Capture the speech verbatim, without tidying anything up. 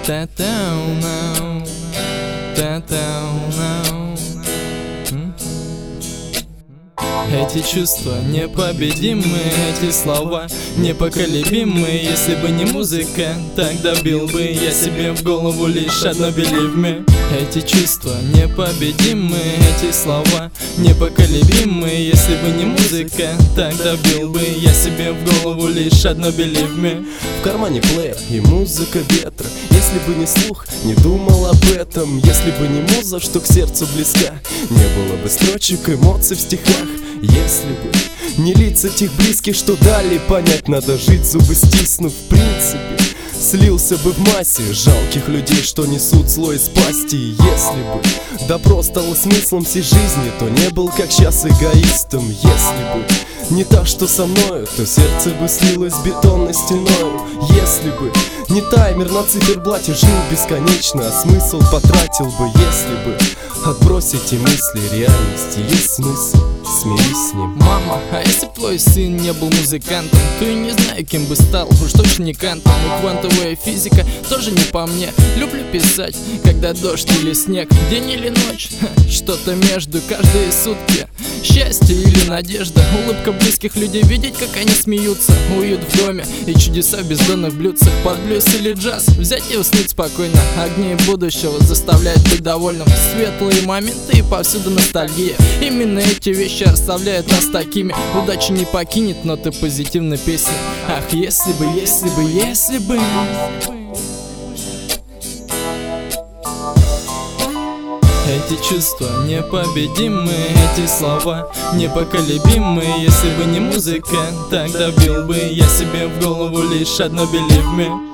Та-тау, нау, та-тау, нау. Эти чувства непобедимы, эти слова непоколебимы. Если бы не музыка, тогда бил бы я себе в голову лишь одно believe me. Эти чувства непобедимы, эти слова непоколебимы. Если бы не музыка, тогда бил бы я себе в голову лишь одно believe me. В кармане плеер и музыка ветра. Если бы не слух, не думал об этом. Если бы не муза, что к сердцу близка, не было бы строчек эмоций в стихах. Если бы не лица тех близких, что дали понять, надо жить, зубы стиснув, в принципе слился бы в массе жалких людей, что несут зло из пасти. Если бы допрос стало смыслом всей жизни, то не был, как сейчас, эгоистом. Если бы не та, что со мною, то сердце бы слилось бетонной стеною. Если бы не таймер на циферблате, жил бесконечно, а смысл потратил бы. Если бы отбросить эти мысли, реальности есть смысл, смирись с ним. Мама, а если б твой сын не был музыкантом, то и не знаю, кем бы стал, уж точно не кантом. И квантовая физика тоже не по мне. Люблю писать, когда дождь или снег, день или ночь, что-то между, каждые сутки. Счастье или надежда, улыбка близких людей, видеть, как они смеются. Уют в доме и чудеса в бездонных блюдцах. Под блюз или джаз, взять и уснуть спокойно. Огни будущего заставляют быть довольным. Светлые моменты и повсюду ностальгия. Именно эти вещи оставляют нас такими. Удача не покинет ноты позитивной песни. Ах, если бы, если бы, если бы. Эти чувства непобедимы, эти слова непоколебимы. Если бы не музыка, тогда бил бы я себе в голову лишь одно believe me.